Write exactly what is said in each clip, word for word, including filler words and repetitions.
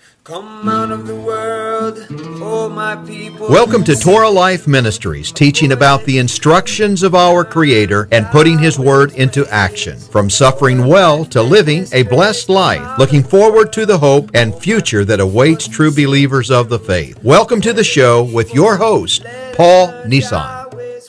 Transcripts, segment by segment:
Come out of the world, oh my people. Welcome to Torah Life Ministries, teaching about the instructions of our Creator and putting His Word into action. From suffering well to living a blessed life, looking forward to the hope and future that awaits true believers of the faith. Welcome to the show with your host, Paul Nissan.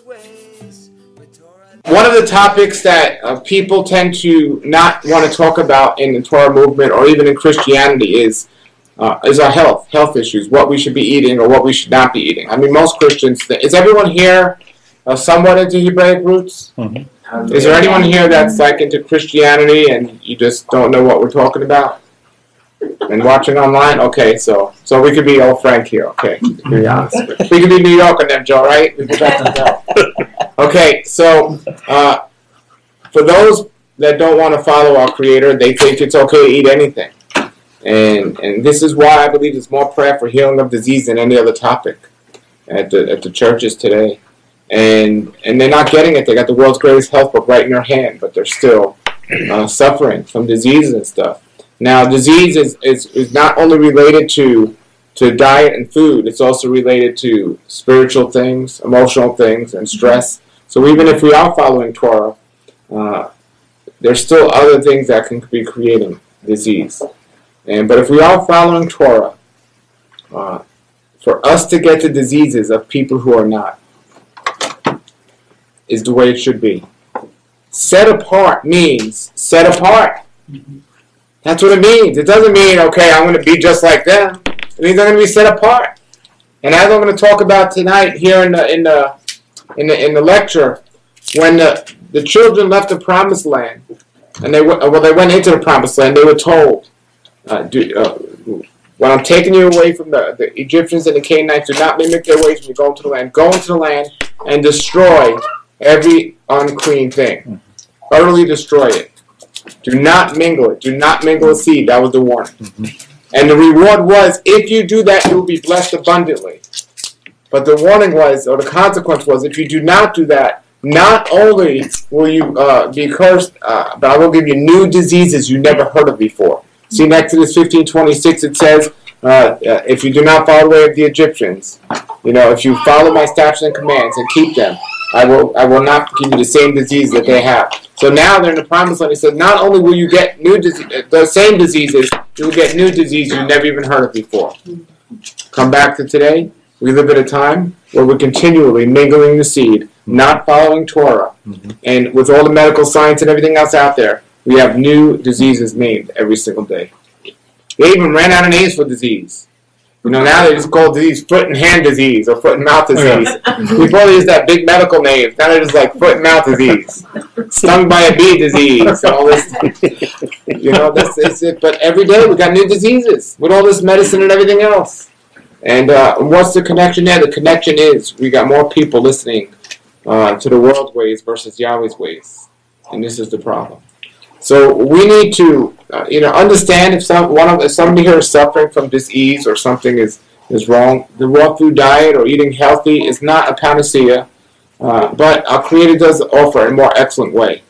One of the topics that uh, people tend to not want to talk about in the Torah movement or even in Christianity is Uh, is our health, health issues, what we should be eating or what we should not be eating. I mean, most Christians, is everyone here uh, somewhat into Hebraic roots? Mm-hmm. Is there anyone here that's like into Christianity and you just don't know what we're talking about? And watching online? Okay, so so we could be old Frank here, okay, to be honest. We could be New York and them, Joe, right? We could know. Okay, so uh, for those that don't want to follow our Creator, they think it's okay to eat anything. And and this is why I believe there's more prayer for healing of disease than any other topic at the at the churches today. And and they're not getting it. They got the world's greatest health book right in their hand, but they're still uh, suffering from diseases and stuff. Now, disease is, is, is not only related to to diet and food, it's also related to spiritual things, emotional things, and stress. So even if we are following Torah, uh, there's still other things that can be creating disease. And, but if we are following Torah, uh, for us to get the diseases of people who are not, is the way it should be. Set apart means set apart. That's what it means. It doesn't mean, okay, I'm going to be just like them. It means I'm going to be set apart. And as I'm going to talk about tonight here in the in the in the in the lecture, when the the children left the Promised Land, and they well they went into the Promised Land, they were told. Uh, do, uh, when I'm taking you away from the, the Egyptians and the Canaanites, do not mimic their ways when you go into the land. Go into the land and destroy every unclean thing. Utterly destroy it. Do not mingle it. Do not mingle a seed. That was the warning. Mm-hmm. And the reward was, if you do that, you will be blessed abundantly. But the warning was, or the consequence was, if you do not do that, not only will you uh, be cursed, uh, but I will give you new diseases you never heard of before. See, in Exodus fifteen twenty-six, it says, uh, uh, if you do not follow the way of the Egyptians, you know, if you follow my statutes and commands and keep them, I will I will not give you the same disease that they have. So now they're in the Promised Land. It says, not only will you get new disease, the same diseases, you will get new disease you never even heard of before. Come back to today. We live at a time where we're continually mingling the seed, not following Torah. Mm-hmm. And with all the medical science and everything else out there, we have new diseases named every single day. They even ran out of names for disease. You know, now they just call disease foot and hand disease or foot and mouth disease. Before they used that big medical name. Now they're just like foot and mouth disease, stung by a bee disease, and all this. You know, that's, that's it. But every day we got new diseases with all this medicine and everything else. And uh, what's the connection there? The connection is we got more people listening uh, to the world's ways versus Yahweh's ways. And this is the problem. So we need to, uh, you know, understand if some one of if somebody here is suffering from disease or something is, is wrong. The raw food diet or eating healthy is not a panacea, uh, but our Creator does offer a more excellent way,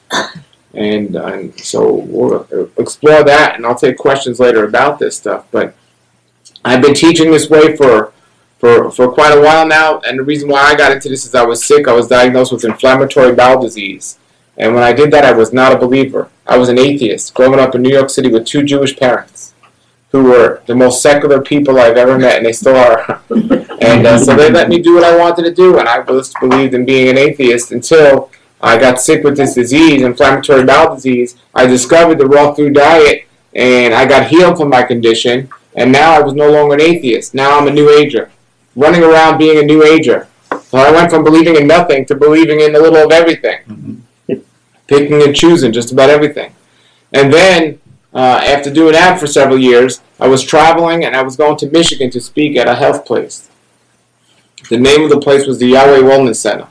and, uh, and so we'll explore that. And I'll take questions later about this stuff. But I've been teaching this way for for for quite a while now, and the reason why I got into this is I was sick. I was diagnosed with inflammatory bowel disease. And when I did that, I was not a believer. I was an atheist, growing up in New York City with two Jewish parents who were the most secular people I've ever met, and they still are. And uh, so they let me do what I wanted to do, and I just believed in being an atheist until I got sick with this disease, inflammatory bowel disease. I discovered the raw food diet, and I got healed from my condition, and now I was no longer an atheist. Now I'm a New Ager, running around being a New Ager. So I went from believing in nothing to believing in a little of everything. Mm-hmm. Picking and choosing just about everything. And then, uh, after doing that for several years, I was traveling and I was going to Michigan to speak at a health place. The name of the place was the Yahweh Wellness Center.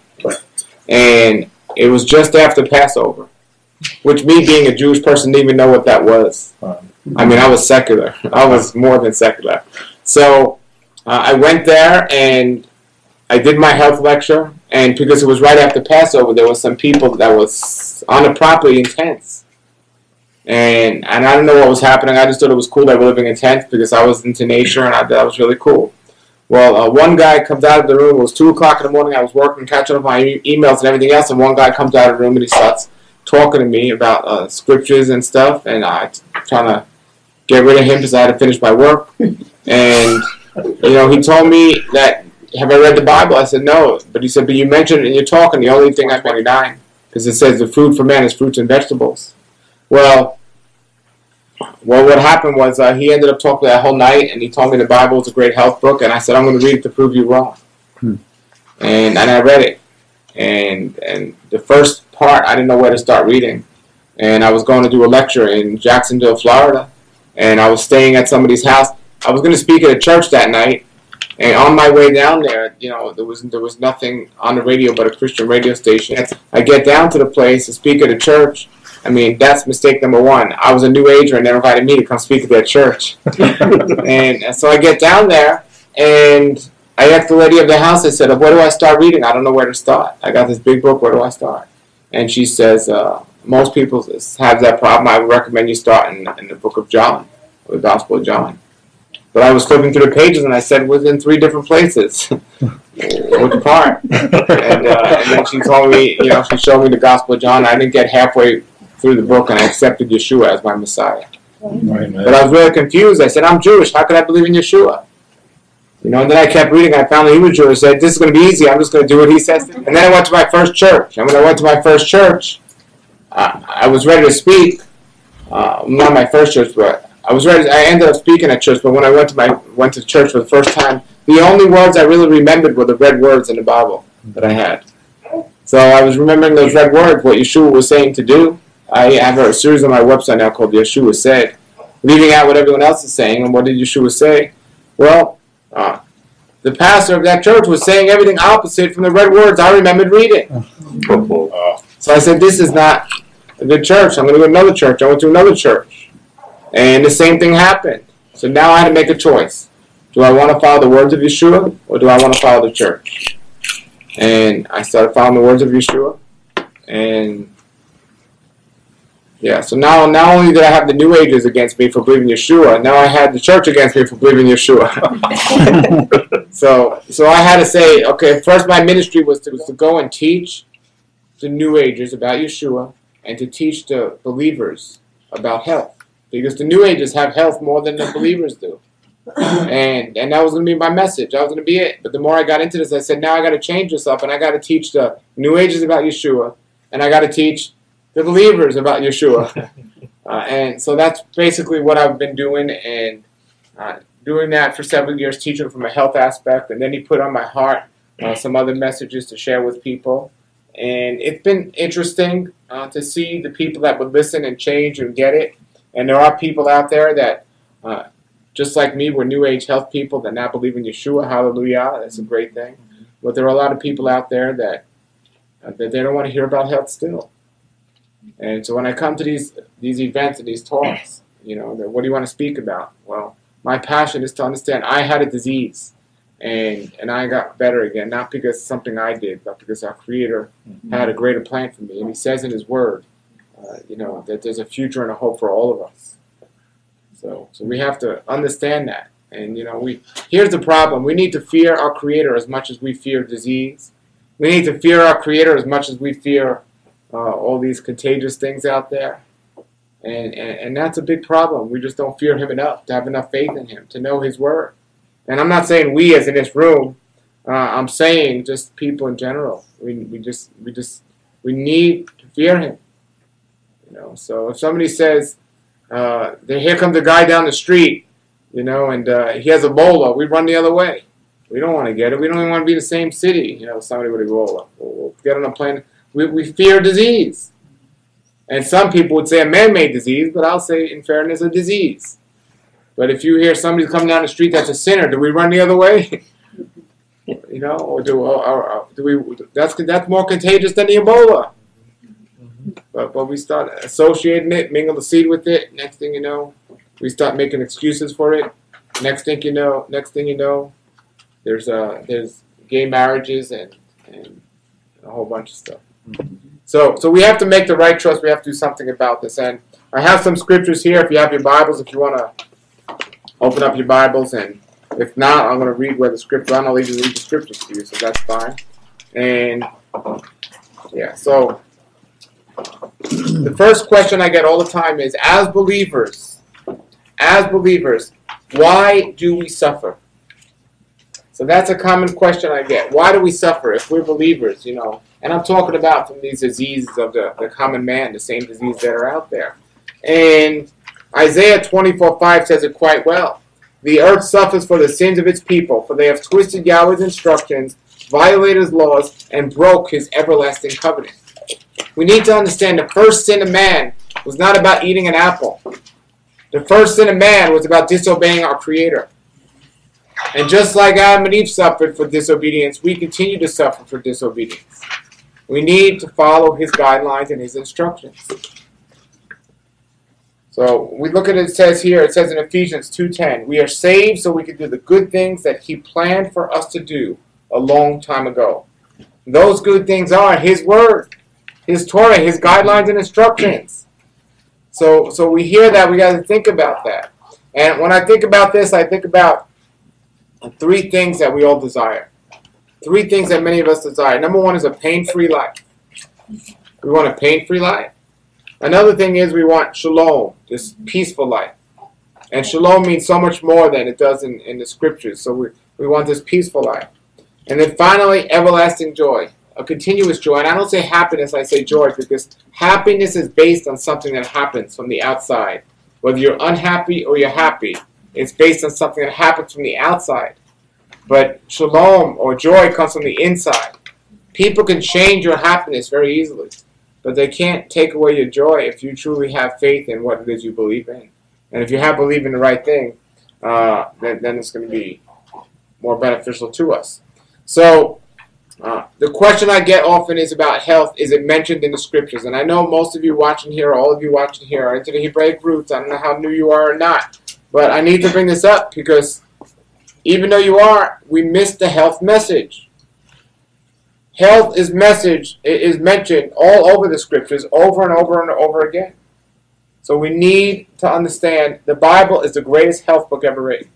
And it was just after Passover, which me being a Jewish person didn't even know what that was. I mean, I was secular. I was more than secular. So uh, I went there and I did my health lecture, and because it was right after Passover, there were some people that was on it properly intense. And and I didn't know what was happening. I just thought it was cool that we're living in tents because I was into nature and I thought that was really cool. Well, uh, one guy comes out of the room. It was two o'clock in the morning. I was working, catching up my e- emails and everything else. And one guy comes out of the room and he starts talking to me about uh, scriptures and stuff. And I t- trying to get rid of him because I had to finish my work. And you know, he told me that, have I read the Bible? I said no. But he said, but you mentioned it in your talk, and the only thing I twenty-nine because it says the food for man is fruits and vegetables. Well, well, what happened was uh, he ended up talking that whole night, and he told me the Bible is a great health book, and I said I'm going to read it to prove you wrong. Hmm. And and I read it, and and the first part I didn't know where to start reading, and I was going to do a lecture in Jacksonville, Florida, and I was staying at somebody's house. I was going to speak at a church that night, and on my way down there, you know, there was there was nothing on the radio but a Christian radio station. I get down to the place to speak at a church. I mean, that's mistake number one. I was a new ager and they invited me to come speak at their church. and, and so I get down there and I asked the lady of the house, I said, where do I start reading? I don't know where to start. I got this big book, where do I start? And she says, uh, most people have that problem. I would recommend you start in, in the book of John, the Gospel of John. But I was flipping through the pages and I said, it was in three different places. Which part? And, uh, and then she told me, you know, she showed me the Gospel of John. I didn't get halfway through the book and I accepted Yeshua as my Messiah. Right, but I was really confused. I said, I'm Jewish. How could I believe in Yeshua? You know, and then I kept reading. I found that he was Jewish. I said, this is going to be easy. I'm just going to do what he says. And then I went to my first church. And when I went to my first church, uh, I was ready to speak. Uh, not my first church, but I was ready. I ended up speaking at church. But when I went to my went to church for the first time, the only words I really remembered were the red words in the Bible that I had. So I was remembering those red words, what Yeshua was saying to do. I have a series on my website now called Yeshua Said, leaving out what everyone else is saying. And what did Yeshua say? Well, uh, the pastor of that church was saying everything opposite from the red words I remembered reading. So I said, this is not a good church. I'm going to go to another church. I went to another church. And the same thing happened. So now I had to make a choice. Do I want to follow the words of Yeshua or do I want to follow the church? And I started following the words of Yeshua. And yeah, so now not only did I have the New Agers against me for believing Yeshua, now I had the church against me for believing Yeshua. so so I had to say, okay, first my ministry was to, was to go and teach the New Agers about Yeshua and to teach the believers about health. Because the New Agers have health more than the believers do. And and that was going to be my message. That was going to be it. But the more I got into this, I said, now I got to change this up and I got to teach the New Agers about Yeshua and I got to teach the believers about Yeshua. uh, and so that's basically what I've been doing and uh, doing that for several years, teaching from a health aspect. And then he put on my heart uh, some other messages to share with people. And it's been interesting uh, to see the people that would listen and change and get it. And there are people out there that, uh, just like me, were New Age health people that now believe in Yeshua. Hallelujah. That's a great thing. But there are a lot of people out there that, uh, that they don't want to hear about health still. And so when I come to these these events and these talks, you know, what do you want to speak about? Well, my passion is to understand I had a disease, and and I got better again, not because something I did, but because our Creator mm-hmm. had a greater plan for me. And He says in His Word, uh, you know, that there's a future and a hope for all of us. So so we have to understand that. And, you know, we here's the problem. We need to fear our Creator as much as we fear disease. We need to fear our Creator as much as we fear Uh, all these contagious things out there. And, and and that's a big problem. We just don't fear Him enough, to have enough faith in Him, to know His Word. And I'm not saying we as in this room, uh, I'm saying just people in general. We we just we just we need to fear Him. You know, so if somebody says, uh, here comes the guy down the street, you know, and uh, he has Ebola, we run the other way. We don't want to get it. We don't even want to be in the same city, you know, somebody with Ebola. We'll, we'll get on a plane. We, we fear disease. And some people would say a man-made disease, but I'll say, in fairness, a disease. But if you hear somebody coming down the street that's a sinner, do we run the other way? You know, or do, or, or, do we? That's that's more contagious than the Ebola. But but we start associating it, mingle the seed with it. Next thing you know, we start making excuses for it. Next thing you know, next thing you know, there's uh there's gay marriages and and a whole bunch of stuff. So, so we have to make the right choice. We have to do something about this. And I have some scriptures here if you have your Bibles, if you want to open up your Bibles. And if not, I'm going to read where the scripture, I'm going to leave read the scriptures to you, so that's fine. And, yeah, so the first question I get all the time is, as believers, as believers, why do we suffer? So that's a common question I get. Why do we suffer if we're believers, you know? And I'm talking about from these diseases of the, the common man, the same diseases that are out there. And Isaiah twenty-four five says it quite well. The earth suffers for the sins of its people, for they have twisted Yahweh's instructions, violated his laws, and broke his everlasting covenant. We need to understand the first sin of man was not about eating an apple. The first sin of man was about disobeying our Creator. And just like Adam and Eve suffered for disobedience, we continue to suffer for disobedience. We need to follow his guidelines and his instructions. So we look at it, it says here, it says in Ephesians two ten, we are saved so we can do the good things that he planned for us to do a long time ago. Those good things are his word, his Torah, his guidelines and instructions. So, so we hear that, we got to think about that. And when I think about this, I think about three things that we all desire. Three things that many of us desire. Number one is a pain-free life. We want a pain-free life. Another thing is we want shalom, this peaceful life. And shalom means so much more than it does in, in the scriptures. So we, we want this peaceful life. And then finally, everlasting joy, a continuous joy. And I don't say happiness, I say joy, because happiness is based on something that happens from the outside. Whether you're unhappy or you're happy, it's based on something that happens from the outside. But shalom or joy comes from the inside. People can change your happiness very easily, but they can't take away your joy if you truly have faith in what it is you believe in. And if you have believed in the right thing, uh, then, then it's going to be more beneficial to us. So uh, the question I get often is about health. Is it mentioned in the scriptures? And I know most of you watching here, all of you watching here, are into the Hebraic roots. I don't know how new you are or not. But I need to bring this up because even though you are, we missed the health message. Health is message is mentioned all over the scriptures, over and over and over again. So we need to understand the Bible is the greatest health book ever written.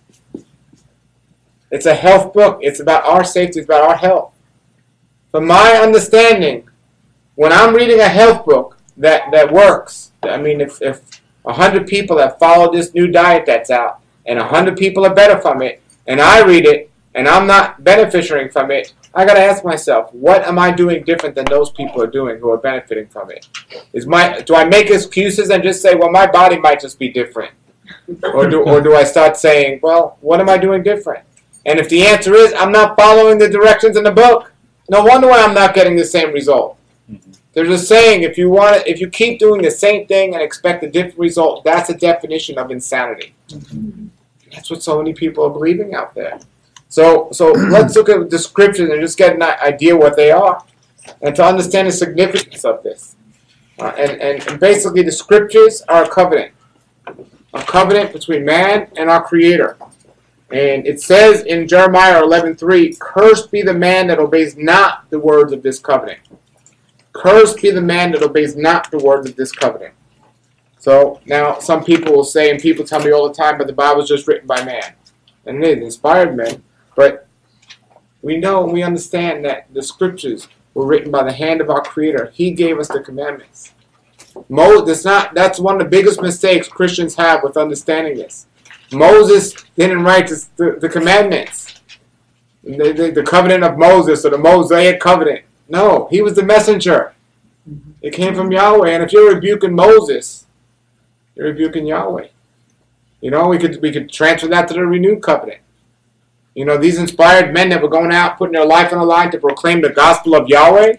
It's a health book. It's about our safety. It's about our health. From my understanding, when I'm reading a health book that, that works, I mean, if, if a hundred people have followed this new diet that's out, and a hundred people are better from it, and I read it, and I'm not benefiting from it, I got to ask myself, what am I doing different than those people are doing who are benefiting from it? Is my do I make excuses and just say, well, my body might just be different? Or do, or do I start saying, well, what am I doing different? And if the answer is, I'm not following the directions in the book, no wonder why I'm not getting the same result. There's a saying, if you want to, if you keep doing the same thing and expect a different result, that's a definition of insanity. That's what so many people are believing out there. So, so let's look at the scriptures and just get an idea what they are, and to understand the significance of this. Uh, and, and, and basically, the scriptures are a covenant, a covenant between man and our Creator. And it says in Jeremiah eleven three, "Cursed be the man that obeys not the words of this covenant." Cursed be the man that obeys not the words of this covenant. So now some people will say, and people tell me all the time, but the Bible is just written by man. And it is inspired men. But we know and we understand that the scriptures were written by the hand of our Creator. He gave us the commandments. Moses, not, that's one of the biggest mistakes Christians have with understanding this. Moses didn't write the, the, the commandments. The, the, the covenant of Moses or the Mosaic covenant. No, he was the messenger. It came from Yahweh. And if you're rebuking Moses, you're rebuking Yahweh. You know, we could we could transfer that to the renewed covenant. You know, these inspired men that were going out, putting their life on the line to proclaim the gospel of Yahweh.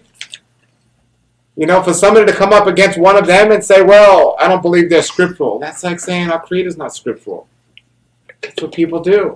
You know, for somebody to come up against one of them and say, well, I don't believe they're scriptural. That's like saying our Creator's not scriptural. That's what people do.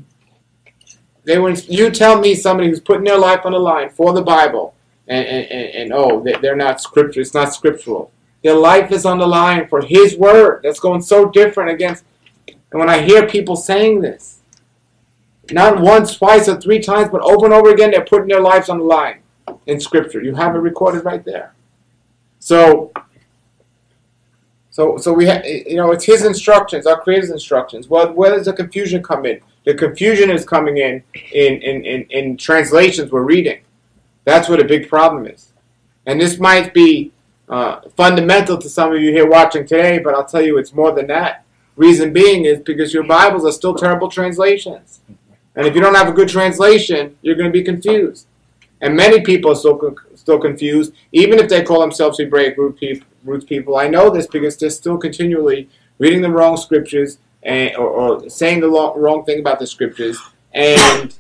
They were, you tell me somebody who's putting their life on the line for the Bible, and, and, and, and oh, they're not scriptural. It's not scriptural. Their life is on the line for His word. That's going so different against. And when I hear people saying this, not once, twice, or three times, but over and over again, they're putting their lives on the line in Scripture. You have it recorded right there. So, So, so we have, you know, it's His instructions, our Creator's instructions. Well, where does the confusion come in? The confusion is coming in in, in, in in translations we're reading. That's what a big problem is. And this might be uh, fundamental to some of you here watching today, but I'll tell you it's more than that. Reason being is because your Bibles are still terrible translations. And if you don't have a good translation, you're going to be confused. And many people are still, still confused, even if they call themselves Hebraic root people. I know this because they're still continually reading the wrong scriptures and, or, or saying the wrong thing about the scriptures, and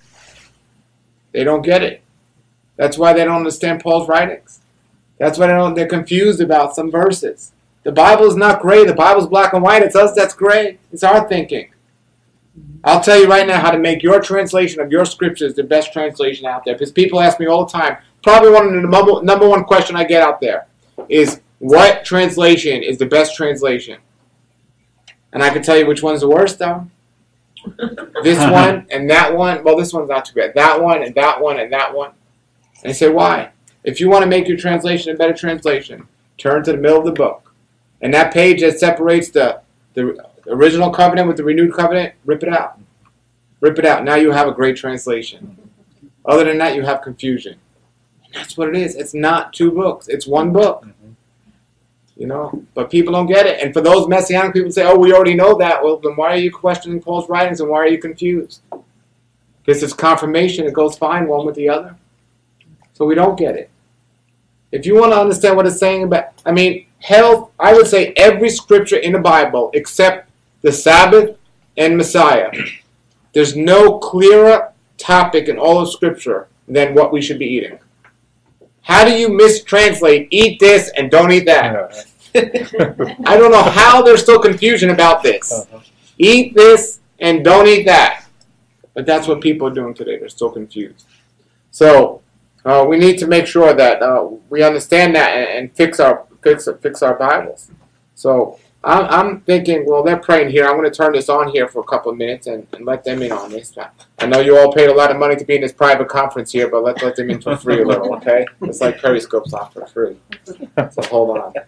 they don't get it. That's why they don't understand Paul's writings. That's why they don't, they're confused about some verses. The Bible is not gray. The Bible's black and white. It's us that's gray. It's our thinking. I'll tell you right now how to make your translation of your scriptures the best translation out there. Because people ask me all the time. Probably one of the number, number one question I get out there is, what translation is the best translation? And I can tell you which one's the worst, though. This one and that one. Well, this one's not too bad. That one and that one and that one. And I say, why? If you want to make your translation a better translation, turn to the middle of the book. And that page that separates the, the original covenant with the renewed covenant, rip it out. Rip it out. Now you have a great translation. Other than that, you have confusion. And that's what it is. It's not two books. It's one book. You know, but people don't get it. And for those Messianic people say, oh, we already know that. Well, then why are you questioning Paul's writings and why are you confused? Because it's confirmation. It goes fine one with the other. So we don't get it. If you want to understand what it's saying about, I mean, health, I would say every scripture in the Bible except the Sabbath and Messiah. There's no clearer topic in all of Scripture than what we should be eating. How do you mistranslate eat this and don't eat that? I don't know how there's still confusion about this. Eat this and don't eat that. But that's what people are doing today. They're still confused. So uh, we need to make sure that uh, we understand that and, and fix our fix fix our Bibles. So I'm, I'm thinking, well, they're praying here. I'm going to turn this on here for a couple of minutes and, and let them in on this. I know you all paid a lot of money to be in this private conference here, but let's let them in for free a little, okay? It's like Periscope's on for free. So hold on.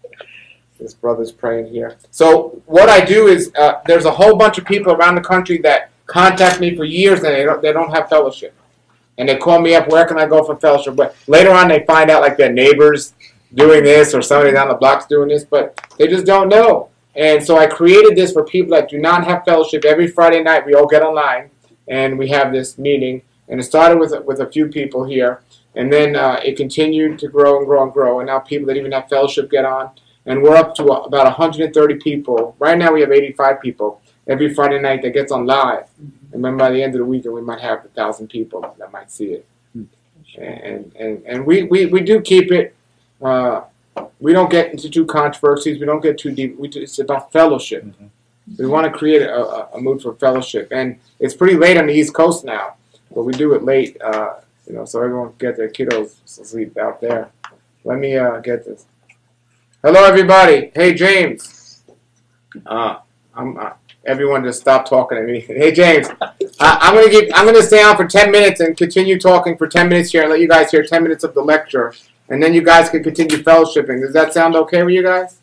This brother's praying here. So what I do is uh, there's a whole bunch of people around the country that contact me for years and they don't, they don't have fellowship. And they call me up, where can I go for fellowship? But later on they find out like their neighbors doing this or somebody down the block's doing this, but they just don't know. And so I created this for people that do not have fellowship. Every Friday night we all get online and we have this meeting. And it started with, with a few people here. And then uh, it continued to grow and grow and grow. And now people that even have fellowship get on. And we're up to about one hundred thirty people. Right now we have eighty-five people every Friday night that gets on live. And then by the end of the weekend we might have one thousand people that might see it. And, and, and we, we, we do keep it. Uh, we don't get into two controversies. We don't get too deep. We do, it's about fellowship. Mm-hmm. We want to create a, a, a mood for fellowship, and it's pretty late on the East Coast now, but we do it late, uh, you know, so everyone can get their kiddos to sleep out there. Let me uh, get this. Hello, everybody. Hey, James. Uh, I'm uh, everyone just stop talking to me. Hey, James. Uh, I'm gonna give. I'm gonna stay on for ten minutes and continue talking for ten minutes here, and let you guys hear ten minutes of the lecture. And then you guys can continue fellowshipping. Does that sound okay with you guys?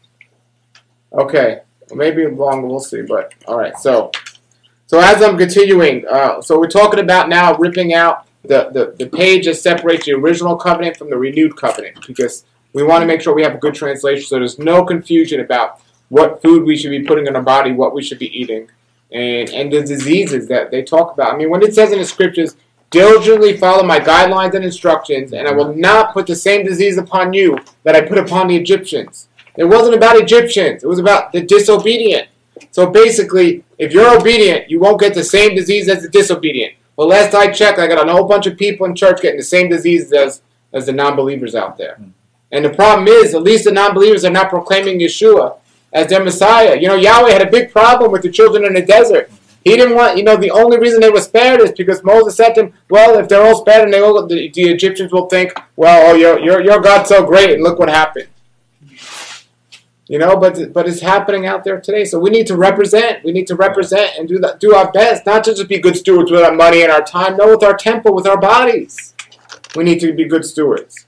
Okay. Well, maybe longer, we'll see. But, all right. So, so as I'm continuing, uh, so we're talking about now ripping out the, the, the page that separates the original covenant from the renewed covenant. Because we want to make sure we have a good translation so there's no confusion about what food we should be putting in our body, what we should be eating, and, and the diseases that they talk about. I mean, when it says in the scriptures, diligently follow my guidelines and instructions, and I will not put the same disease upon you that I put upon the Egyptians. It wasn't about Egyptians. It was about the disobedient. So basically, if you're obedient, you won't get the same disease as the disobedient. Well, last I checked, I got a whole bunch of people in church getting the same diseases as, as the non-believers out there. And the problem is, at least the non-believers are not proclaiming Yeshua as their Messiah. You know, Yahweh had a big problem with the children in the desert. He didn't want, you know, the only reason they were spared is because Moses said to him, well, if they're all spared, and they all, the, the Egyptians will think, well, oh, your, your, your God's so great, and look what happened. You know, but but it's happening out there today. So we need to represent. We need to represent and do that, do our best, not to just be good stewards with our money and our time. No, with our temple, with our bodies. We need to be good stewards.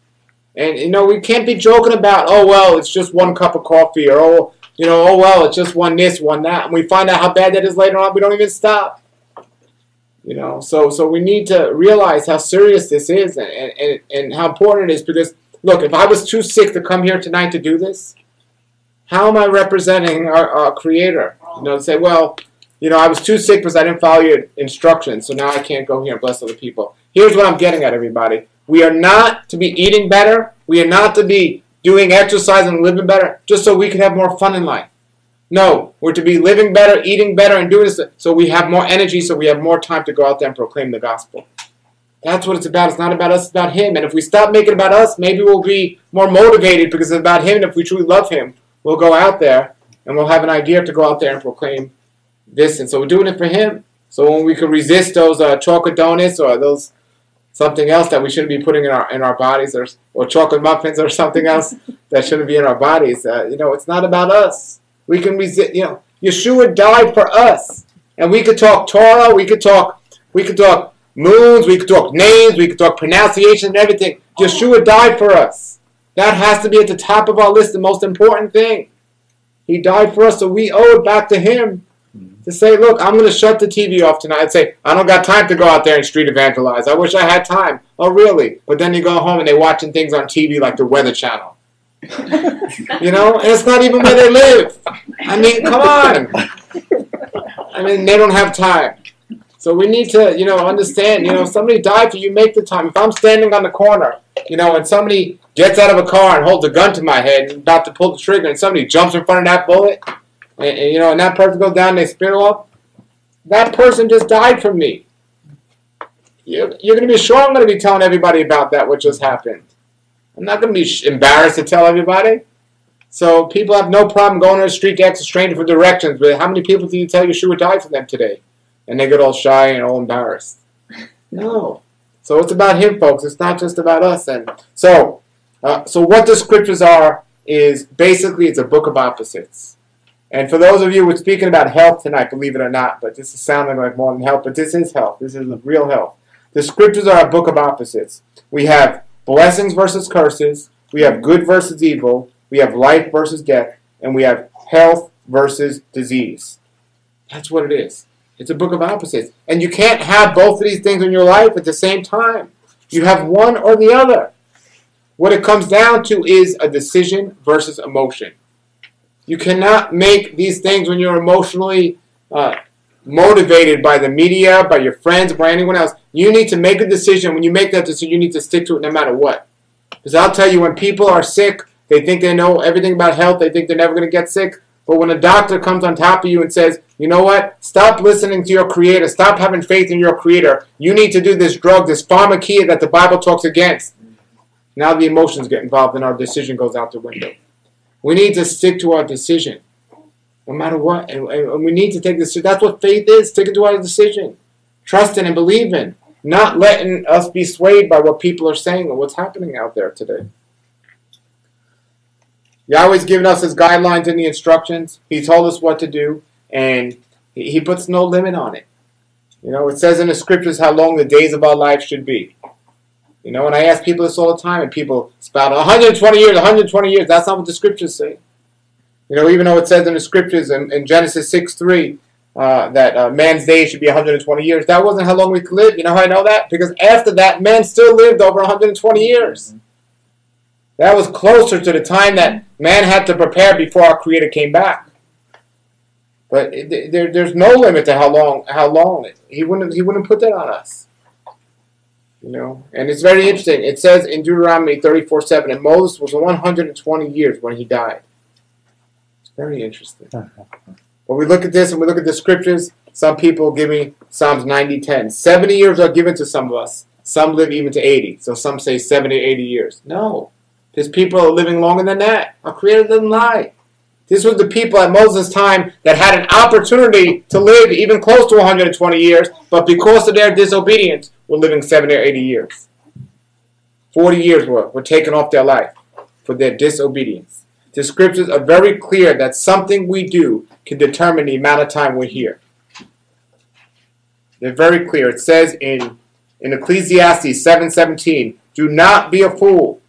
And, you know, we can't be joking about, oh, well, it's just one cup of coffee, or, oh, you know, oh, well, it's just one this, one that. And we find out how bad that is later on, we don't even stop. You know, so so we need to realize how serious this is, and, and, and how important it is. Because, look, if I was too sick to come here tonight to do this, how am I representing our, our Creator? You know, to say, well, you know, I was too sick because I didn't follow your instructions, so now I can't go here and bless other people. Here's what I'm getting at, everybody. We are not to be eating better. We are not to be doing exercise and living better just so we can have more fun in life. No, we're to be living better, eating better, and doing this so we have more energy, so we have more time to go out there and proclaim the gospel. That's what it's about. It's not about us, it's about Him. And if we stop making it about us, maybe we'll be more motivated because it's about Him. And if we truly love Him, we'll go out there and we'll have an idea to go out there and proclaim this. And so we're doing it for Him. So when we can resist those uh, chocolate donuts or those something else that we shouldn't be putting in our in our bodies, or or chocolate muffins or something else that shouldn't be in our bodies, uh, you know, it's not about us. We can resist. You know, Yeshua died for us, and we could talk Torah. We could talk. We could talk moons. We could talk names. We could talk pronunciation and everything. Yeshua died for us. That has to be at the top of our list. The most important thing. He died for us, so we owe it back to Him to say, look, I'm going to shut the T V off tonight and say, I don't got time to go out there and street evangelize. I wish I had time. Oh, really? But then you go home and they're watching things on T V like the Weather Channel. You know? And it's not even where they live. I mean, come on. I mean, they don't have time. So we need to, you know, understand, you know, if somebody died for you, make the time. If I'm standing on the corner, you know, and somebody gets out of a car and holds a gun to my head and about to pull the trigger and somebody jumps in front of that bullet, and, and you know, and that person goes down and they spin off, that person just died for me. You're, you're going to be sure I'm going to be telling everybody about that, what just happened. I'm not going to be embarrassed to tell everybody. So people have no problem going on the street to ask a stranger for directions, but how many people do you tell Yeshua died for them today? And they get all shy and all embarrassed. No. So it's about Him, folks. It's not just about us. And so, uh, so what the scriptures are is basically it's a book of opposites. And for those of you who are speaking about health tonight, believe it or not, but this is sounding like more than health, but this is health. This is real health. The scriptures are a book of opposites. We have blessings versus curses. We have good versus evil. We have life versus death. And we have health versus disease. That's what it is. It's a book of opposites. And you can't have both of these things in your life at the same time. You have one or the other. What it comes down to is a decision versus emotion. You cannot make these things when you're emotionally uh, motivated by the media, by your friends, by anyone else. You need to make a decision. When you make that decision, you need to stick to it no matter what. Because I'll tell you, when people are sick, they think they know everything about health. They think they're never going to get sick. But when a doctor comes on top of you and says, you know what, stop listening to your Creator. Stop having faith in your Creator. You need to do this drug, this pharmakia that the Bible talks against. Now the emotions get involved and our decision goes out the window. We need to stick to our decision, no matter what. And, and we need to take this. That's what faith is, sticking to our decision. Trusting and believing. Not letting us be swayed by what people are saying or what's happening out there today. Yahweh's given us His guidelines and the instructions. He told us what to do, and He, he puts no limit on it. You know, it says in the scriptures how long the days of our life should be. You know, and I ask people this all the time, and people spout one hundred twenty years, one hundred twenty years. That's not what the scriptures say. You know, even though it says in the scriptures in, in Genesis six three uh, that uh, man's days should be one hundred twenty years, that wasn't how long we could live. You know how I know that? Because after that, man still lived over one hundred twenty years. That was closer to the time that man had to prepare before our Creator came back. But it, there, there's no limit to how long. How long he wouldn't. He wouldn't put that on us. You know, and it's very interesting. It says in Deuteronomy thirty-four seven, and Moses was one hundred twenty years when he died. It's very interesting. When we look at this and we look at the scriptures, some people give me Psalms ninety ten. seventy years are given to some of us. Some live even to eighty. So some say seventy, eighty years. No. There's people are living longer than that. Our Creator doesn't lie. This was the people at Moses' time that had an opportunity to live even close to one hundred twenty years, but because of their disobedience, were living seventy or eighty years. forty years were, were taken off their life for their disobedience. The scriptures are very clear that something we do can determine the amount of time we're here. They're very clear. It says in, in Ecclesiastes seven seventeen, do not be a fool.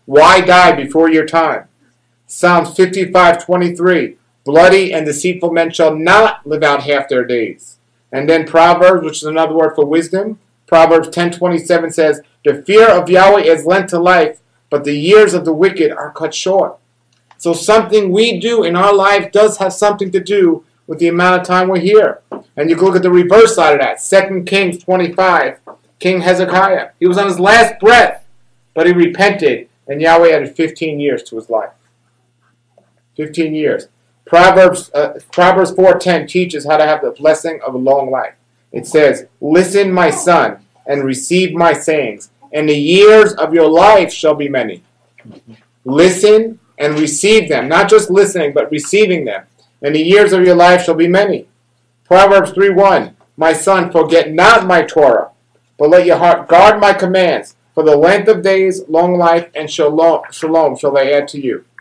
Why die before your time? Psalms fifty-five twenty-three. Bloody and deceitful men shall not live out half their days. And then Proverbs, which is another word for wisdom. Proverbs ten twenty-seven says, the fear of Yahweh is lent to life, but the years of the wicked are cut short. So something we do in our life does have something to do with the amount of time we're here. And you can look at the reverse side of that. Second Kings twenty-five, King Hezekiah. He was on his last breath, but he repented, and Yahweh added fifteen years to his life. fifteen years. Proverbs uh, Proverbs four ten teaches how to have the blessing of a long life. It says, listen, my son, and receive my sayings, and the years of your life shall be many. Listen and receive them. Not just listening, but receiving them. And the years of your life shall be many. Proverbs three one, my son, forget not my Torah, but let your heart guard my commands. For the length of days, long life, and shalom, shalom shall they add to you.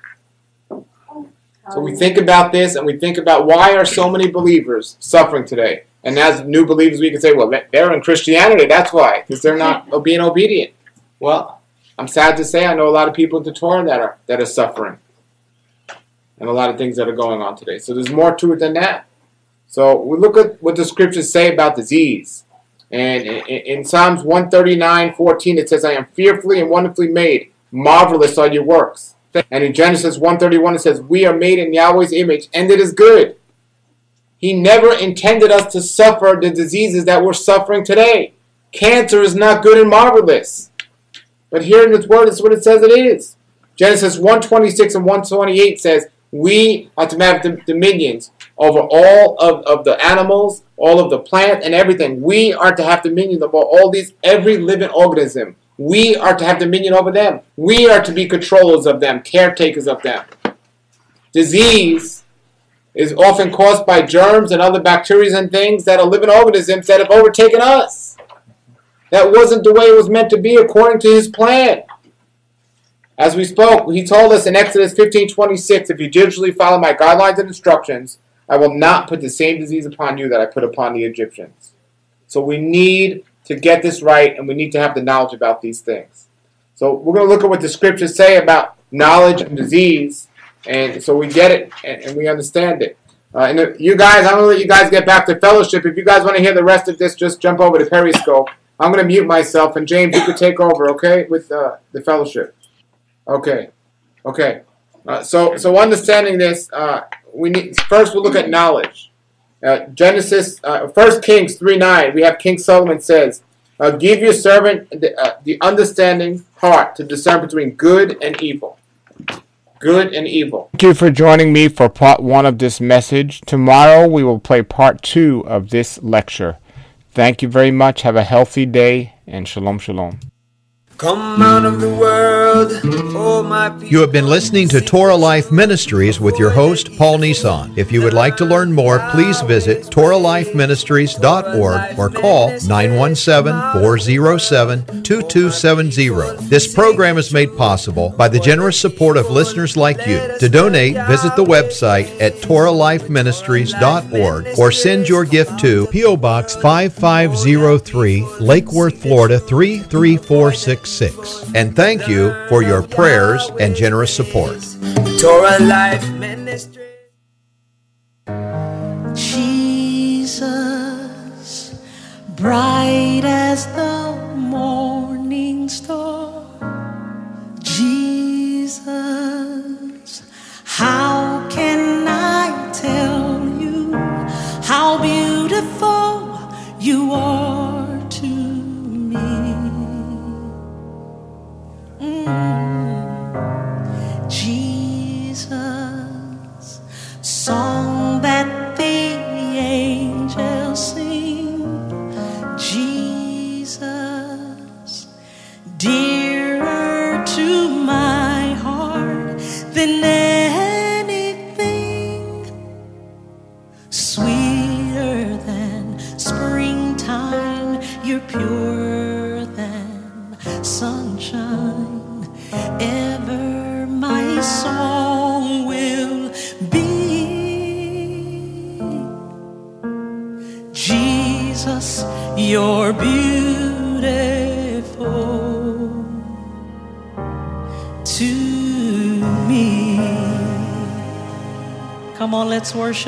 So we think about this, and we think about why are so many believers suffering today. And as new believers, we can say, well, they're in Christianity, that's why, because they're not being obedient. Well, I'm sad to say I know a lot of people in the Torah that are, that are suffering. And a lot of things that are going on today. So there's more to it than that. So we look at what the scriptures say about disease. And in, in Psalms one thirty-nine fourteen, it says, I am fearfully and wonderfully made. Marvelous are your works. And in Genesis one thirty-one, it says, we are made in Yahweh's image, and it is good. He never intended us to suffer the diseases that we're suffering today. Cancer is not good and marvelous. But here in this word, it's what it says it is. Genesis one twenty-six and one twenty-eight says, we are to have dominions over all of, of the animals, all of the plant, and everything. We are to have dominion over all these, every living organism. We are to have dominion over them. We are to be controllers of them, caretakers of them. Disease is often caused by germs and other bacteria and things that are living organisms that have overtaken us. That wasn't the way it was meant to be according to his plan. As we spoke, he told us in Exodus fifteen twenty-six, if you diligently follow my guidelines and instructions, I will not put the same disease upon you that I put upon the Egyptians. So we need to get this right, and we need to have the knowledge about these things. So we're going to look at what the scriptures say about knowledge and disease, and so we get it, and, and we understand it. Uh, and if you guys, I'm going to let you guys get back to fellowship. If you guys want to hear the rest of this, just jump over to Periscope. I'm going to mute myself, and James, you could take over, okay, with uh, the fellowship. Okay, okay. Uh, so, so understanding this, uh, we need first we'll look at knowledge. Uh, Genesis, uh, First Kings three nine, we have King Solomon says, uh, give your servant the, uh, the understanding heart to discern between good and evil. Good and evil. Thank you for joining me for part one of this message. Tomorrow we will play part two of this lecture. Thank you very much. Have a healthy day, and shalom, shalom. Come out of the world, oh my people. You have been listening to Torah Life Ministries with your host, Paul Nissan. If you would like to learn more, please visit torah life ministries dot org or call nine one seven, four oh seven, two two seven zero. This program is made possible by the generous support of listeners like you. To donate, visit the website at torah life ministries dot org or send your gift to P O. Box five five zero three, Lake Worth, Florida three three four six six. And thank you for your prayers and generous support. Torah Life Ministry. Jesus, bright as the morning star. Jesus, how can I tell you how beautiful you are to me? Jesus, song that the angels sing. Jesus, dearer to my heart than anything, sweeter than springtime, you're purer than sunshine. Ever my song will be. Jesus, you're beautiful. Come on, let's worship.